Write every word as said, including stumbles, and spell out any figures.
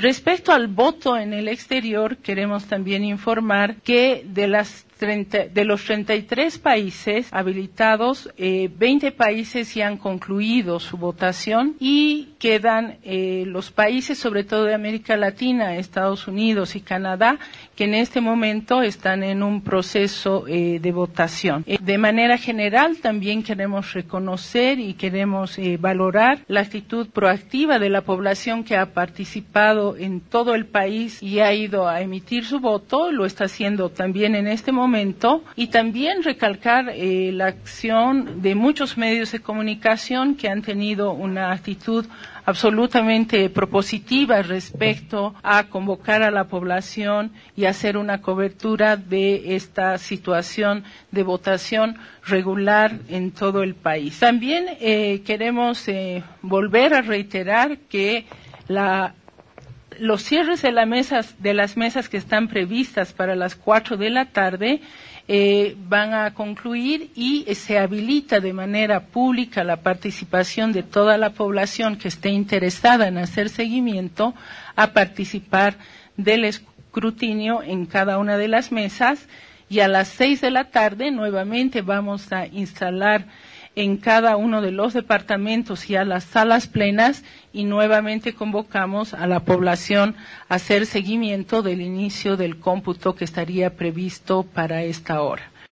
Respecto al voto en el exterior, queremos también informar que de las treinta, de los treinta y tres países habilitados, eh, veinte países ya han concluido su votación y quedan eh, los países, sobre todo de América Latina, Estados Unidos y Canadá, que en este momento están en un proceso eh, de votación. Eh, de manera general, también queremos reconocer y queremos eh, valorar la actitud proactiva de la población que ha participado en todo el país y ha ido a emitir su voto, lo está haciendo también en este momento. Momento, y también recalcar eh, la acción de muchos medios de comunicación que han tenido una actitud absolutamente propositiva respecto a convocar a la población y hacer una cobertura de esta situación de votación regular en todo el país. También eh, queremos eh, volver a reiterar que la Los cierres de, la mesas, de las mesas que están previstas para las cuatro de la tarde eh, van a concluir y eh, se habilita de manera pública la participación de toda la población que esté interesada en hacer seguimiento a participar del escrutinio en cada una de las mesas, y a las seis de la tarde nuevamente vamos a instalar en cada uno de los departamentos y a las salas plenas, y nuevamente convocamos a la población a hacer seguimiento del inicio del cómputo que estaría previsto para esta hora.